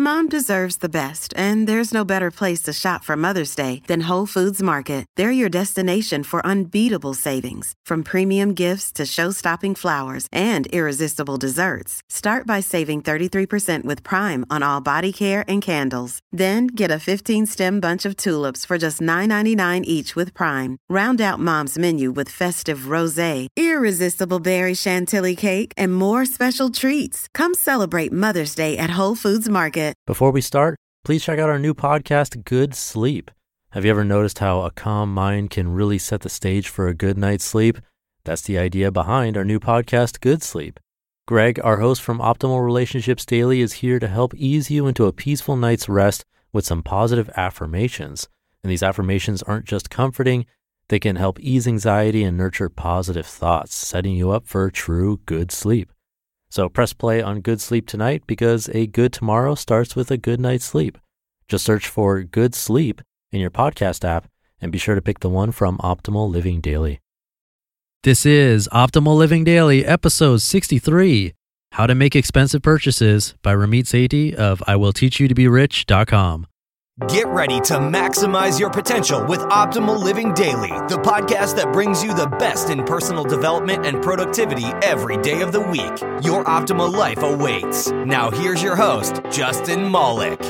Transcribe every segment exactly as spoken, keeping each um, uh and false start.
Mom deserves the best, and there's no better place to shop for Mother's Day than Whole Foods Market. They're your destination for unbeatable savings, from premium gifts to show-stopping flowers and irresistible desserts. Start by saving thirty-three percent with Prime on all body care and candles. Then get a fifteen-stem bunch of tulips for just nine ninety-nine each with Prime. Round out Mom's menu with festive rosé, irresistible berry chantilly cake, and more special treats. Come celebrate Mother's Day at Whole Foods Market. Before we start, please check out our new podcast, Good Sleep. Have you ever noticed how a calm mind can really set the stage for a good night's sleep? That's the idea behind our new podcast, Good Sleep. Greg, our host from Optimal Relationships Daily, is here to help ease you into a peaceful night's rest with some positive affirmations. And these affirmations aren't just comforting, they can help ease anxiety and nurture positive thoughts, setting you up for true good sleep. So press play on Good Sleep tonight, because a good tomorrow starts with a good night's sleep. Just search for Good Sleep in your podcast app and be sure to pick the one from Optimal Living Daily. This is Optimal Living Daily, episode sixty-three, How to Make Expensive Purchases by Ramit Sethi of I Will Teach You To Be Rich dot com. Get ready to maximize your potential with Optimal Living Daily, the podcast that brings you the best in personal development and productivity every day of the week. Your optimal life awaits. Now here's your host, Justin Malik.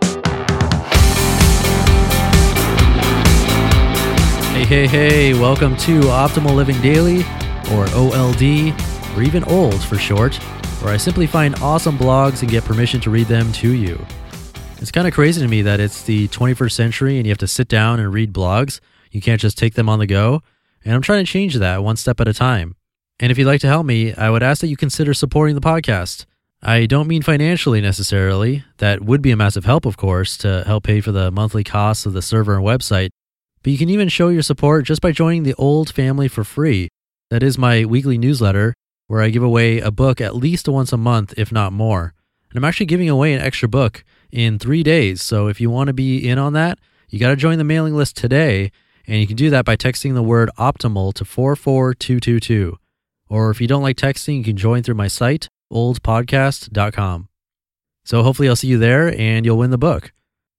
Hey, hey, hey, welcome to Optimal Living Daily, or O L D, or even OLD for short, where I simply find awesome blogs and get permission to read them to you. It's kind of crazy to me that it's the twenty-first century and you have to sit down and read blogs. You can't just take them on the go. And I'm trying to change that one step at a time. And if you'd like to help me, I would ask that you consider supporting the podcast. I don't mean financially necessarily. That would be a massive help, of course, to help pay for the monthly costs of the server and website. But you can even show your support just by joining the OLD family for free. That is my weekly newsletter, where I give away a book at least once a month, if not more. And I'm actually giving away an extra book in three days. So if you want to be in on that, you got to join the mailing list today. And you can do that by texting the word optimal to four four two two two. Or if you don't like texting, you can join through my site, old podcast dot com. So hopefully I'll see you there and you'll win the book.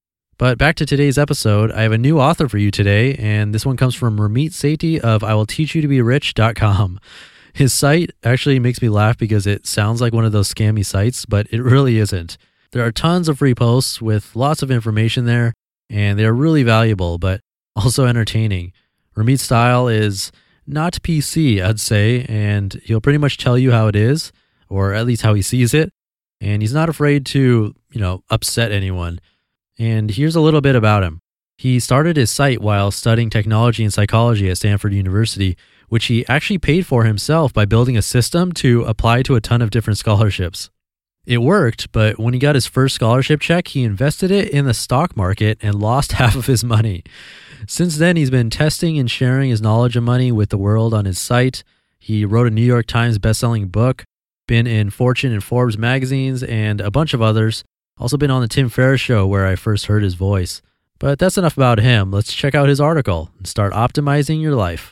But back to today's episode, I have a new author for you today. And this one comes from Ramit Sethi of I Will Teach You To Be Rich dot com. His site actually makes me laugh because it sounds like one of those scammy sites, but it really isn't. There are tons of free posts with lots of information there, and they're really valuable, but also entertaining. Ramit's style is not P C, I'd say, and he'll pretty much tell you how it is, or at least how he sees it, and he's not afraid to, you know, upset anyone. And here's a little bit about him. He started his site while studying technology and psychology at Stanford University, which he actually paid for himself by building a system to apply to a ton of different scholarships. It worked, but when he got his first scholarship check, he invested it in the stock market and lost half of his money. Since then, he's been testing and sharing his knowledge of money with the world on his site. He wrote a New York Times bestselling book, been in Fortune and Forbes magazines, and a bunch of others. Also been on the Tim Ferriss show where I first heard his voice. But that's enough about him. Let's check out his article and start optimizing your life.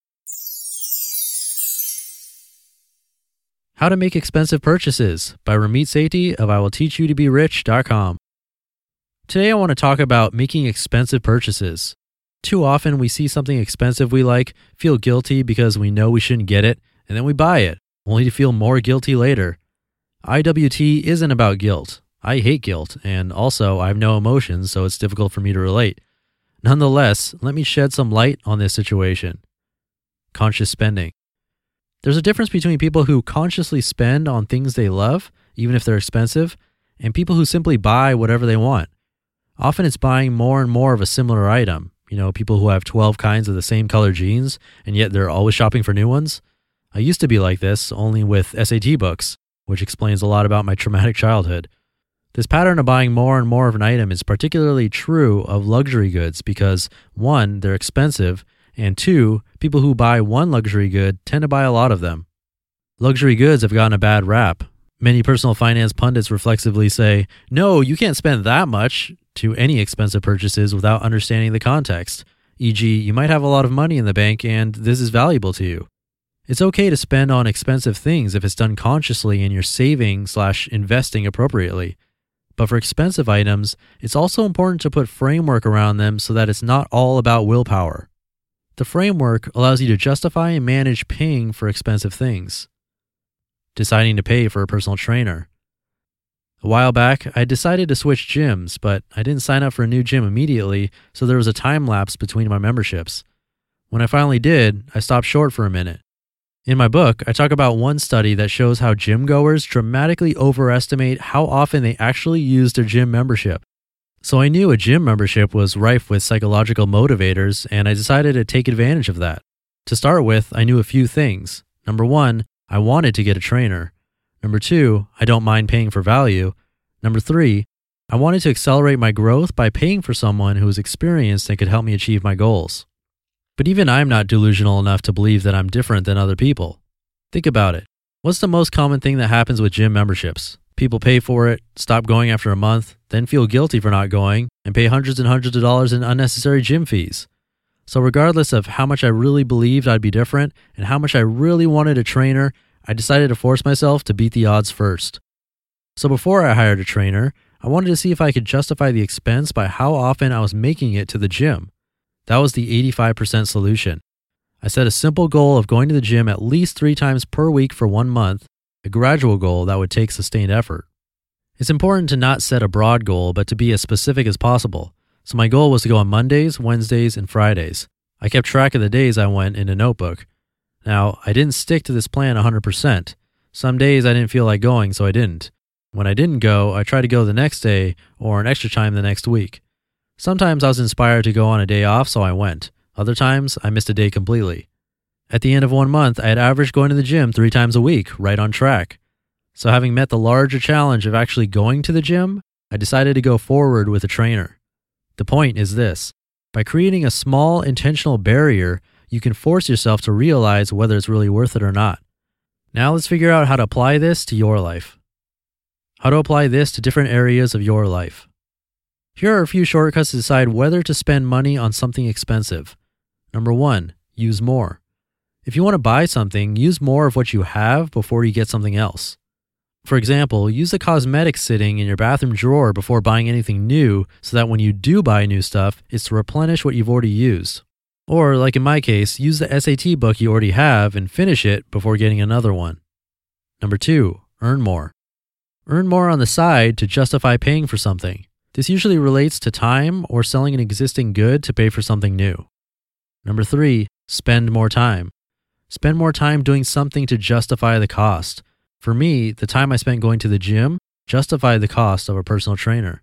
How to Make Expensive Purchases by Ramit Sethi of I Will Teach You To Be Rich dot com. Today I want to talk about making expensive purchases. Too often we see something expensive we like, feel guilty because we know we shouldn't get it, and then we buy it, only to feel more guilty later. I W T isn't about guilt. I hate guilt, and also I have no emotions, so it's difficult for me to relate. Nonetheless, let me shed some light on this situation. Conscious spending. There's a difference between people who consciously spend on things they love, even if they're expensive, and people who simply buy whatever they want. Often it's buying more and more of a similar item. You know, people who have twelve kinds of the same color jeans, and yet they're always shopping for new ones. I used to be like this, only with S A T books, which explains a lot about my traumatic childhood. This pattern of buying more and more of an item is particularly true of luxury goods because, one, they're expensive, and two, people who buy one luxury good tend to buy a lot of them. Luxury goods have gotten a bad rap. Many personal finance pundits reflexively say, no, you can't spend that much to any expensive purchases without understanding the context. for example, you might have a lot of money in the bank and this is valuable to you. It's okay to spend on expensive things if it's done consciously and you're saving slash investing appropriately. But for expensive items, it's also important to put framework around them so that it's not all about willpower. The framework allows you to justify and manage paying for expensive things. Deciding to pay for a personal trainer. A while back, I decided to switch gyms, but I didn't sign up for a new gym immediately, so there was a time lapse between my memberships. When I finally did, I stopped short for a minute. In my book, I talk about one study that shows how gym goers dramatically overestimate how often they actually use their gym membership. So I knew a gym membership was rife with psychological motivators, and I decided to take advantage of that. To start with, I knew a few things. Number one, I wanted to get a trainer. Number two, I don't mind paying for value. Number three, I wanted to accelerate my growth by paying for someone who was experienced and could help me achieve my goals. But even I'm not delusional enough to believe that I'm different than other people. Think about it. What's the most common thing that happens with gym memberships? People pay for it, stop going after a month, then feel guilty for not going, and pay hundreds and hundreds of dollars in unnecessary gym fees. So regardless of how much I really believed I'd be different and how much I really wanted a trainer, I decided to force myself to beat the odds first. So before I hired a trainer, I wanted to see if I could justify the expense by how often I was making it to the gym. That was the eighty-five percent solution. I set a simple goal of going to the gym at least three times per week for one month, a gradual goal that would take sustained effort. It's important to not set a broad goal, but to be as specific as possible. So my goal was to go on Mondays, Wednesdays, and Fridays. I kept track of the days I went in a notebook. Now, I didn't stick to this plan one hundred percent. Some days I didn't feel like going, so I didn't. When I didn't go, I tried to go the next day or an extra time the next week. Sometimes I was inspired to go on a day off, so I went. Other times, I missed a day completely. At the end of one month, I had averaged going to the gym three times a week, right on track. So having met the larger challenge of actually going to the gym, I decided to go forward with a trainer. The point is this. By creating a small intentional barrier, you can force yourself to realize whether it's really worth it or not. Now let's figure out how to apply this to your life. How to apply this to different areas of your life. Here are a few shortcuts to decide whether to spend money on something expensive. Number one, use more. If you want to buy something, use more of what you have before you get something else. For example, use the cosmetics sitting in your bathroom drawer before buying anything new so that when you do buy new stuff, it's to replenish what you've already used. Or, like in my case, use the S A T book you already have and finish it before getting another one. Number two, earn more. Earn more on the side to justify paying for something. This usually relates to time or selling an existing good to pay for something new. Number three, spend more time. Spend more time doing something to justify the cost. For me, the time I spent going to the gym justified the cost of a personal trainer.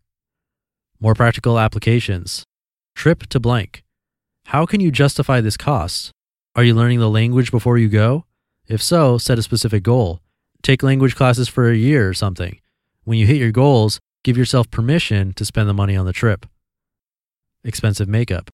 More practical applications. Trip to blank. How can you justify this cost? Are you learning the language before you go? If so, set a specific goal. Take language classes for a year or something. When you hit your goals, give yourself permission to spend the money on the trip. Expensive makeup.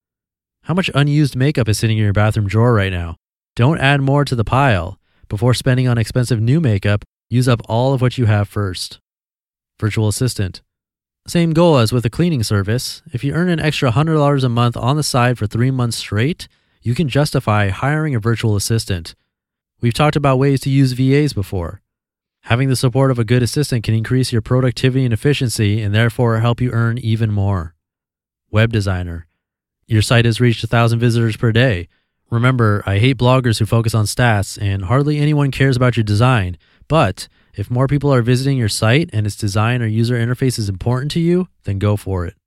How much unused makeup is sitting in your bathroom drawer right now? Don't add more to the pile. Before spending on expensive new makeup, use up all of what you have first. Virtual assistant. Same goal as with a cleaning service. If you earn an extra one hundred dollars a month on the side for three months straight, you can justify hiring a virtual assistant. We've talked about ways to use V As before. Having the support of a good assistant can increase your productivity and efficiency and therefore help you earn even more. Web designer. Your site has reached one thousand visitors per day. Remember, I hate bloggers who focus on stats and hardly anyone cares about your design. But if more people are visiting your site and its design or user interface is important to you, then go for it.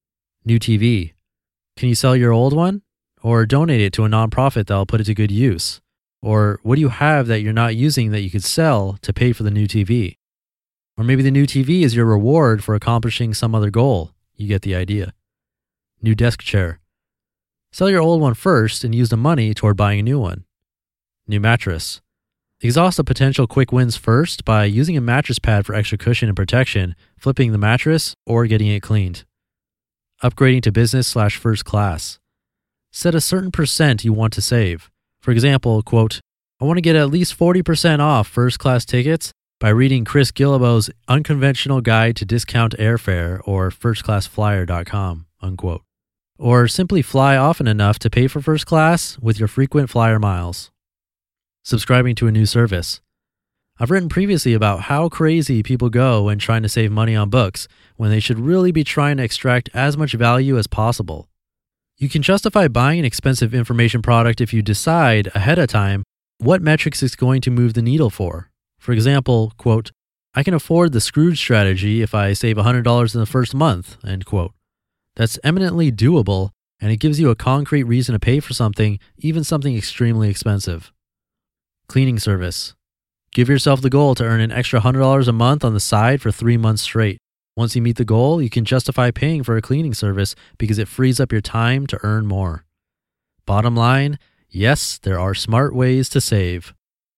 New T V. Can you sell your old one? Or donate it to a nonprofit that will put it to good use? Or what do you have that you're not using that you could sell to pay for the new T V? Or maybe the new T V is your reward for accomplishing some other goal. You get the idea. New desk chair. Sell your old one first and use the money toward buying a new one. New mattress. Exhaust the potential quick wins first by using a mattress pad for extra cushion and protection, flipping the mattress, or getting it cleaned. Upgrading to business slash first class. Set a certain percent you want to save. For example, quote, I want to get at least forty percent off first class tickets by reading Chris Guillebeau's Unconventional Guide to Discount Airfare or first class flyer dot com, unquote. Or simply fly often enough to pay for first class with your frequent flyer miles. Subscribing to a new service. I've written previously about how crazy people go when trying to save money on books, when they should really be trying to extract as much value as possible. You can justify buying an expensive information product if you decide ahead of time what metrics it's going to move the needle for. For example, quote, I can afford the Scrooge strategy if I save one hundred dollars in the first month, end quote. That's eminently doable, and it gives you a concrete reason to pay for something, even something extremely expensive. Cleaning service. Give yourself the goal to earn an extra one hundred dollars a month on the side for three months straight. Once you meet the goal, you can justify paying for a cleaning service because it frees up your time to earn more. Bottom line, yes, there are smart ways to save.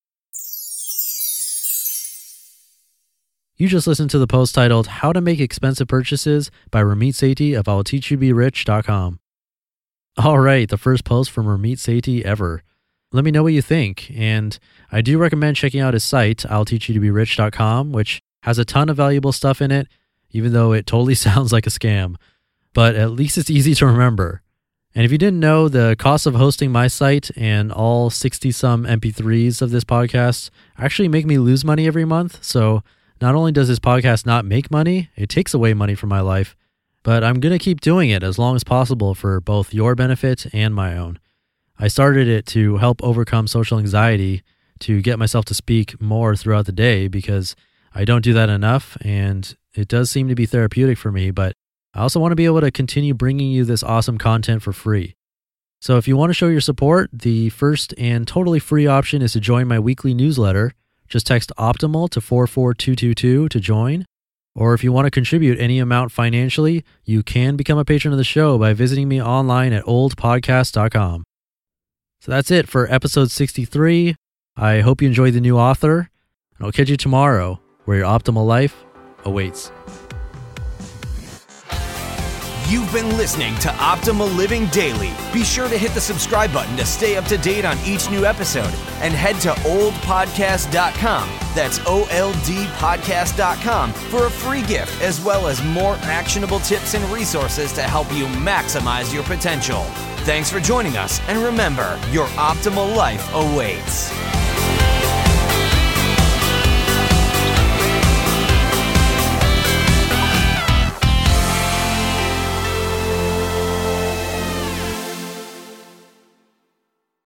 You just listened to the post titled How to Make Expensive Purchases by Ramit Sethi of I'll Teach You to Be Rich dot com. All right, the first post from Ramit Sethi ever. Let me know what you think, and I do recommend checking out his site, I'll Teach You to Be Rich dot com, which has a ton of valuable stuff in it, even though it totally sounds like a scam. But at least it's easy to remember. And if you didn't know, the cost of hosting my site and all sixty-some M P threes of this podcast actually make me lose money every month. So not only does this podcast not make money, it takes away money from my life, but I'm going to keep doing it as long as possible for both your benefit and my own. I started it to help overcome social anxiety, to get myself to speak more throughout the day because I don't do that enough, and it does seem to be therapeutic for me, but I also want to be able to continue bringing you this awesome content for free. So if you want to show your support, the first and totally free option is to join my weekly newsletter. Just text OPTIMAL to four four two two two to join. Or if you want to contribute any amount financially, you can become a patron of the show by visiting me online at old podcast dot com. So that's it for episode sixty-three. I hope you enjoyed the new author, and I'll catch you tomorrow where your optimal life awaits. You've been listening to Optimal Living Daily. Be sure to hit the subscribe button to stay up to date on each new episode, and head to old podcast dot com. That's O L D podcast dot com for a free gift as well as more actionable tips and resources to help you maximize your potential. Thanks for joining us, and remember, your optimal life awaits.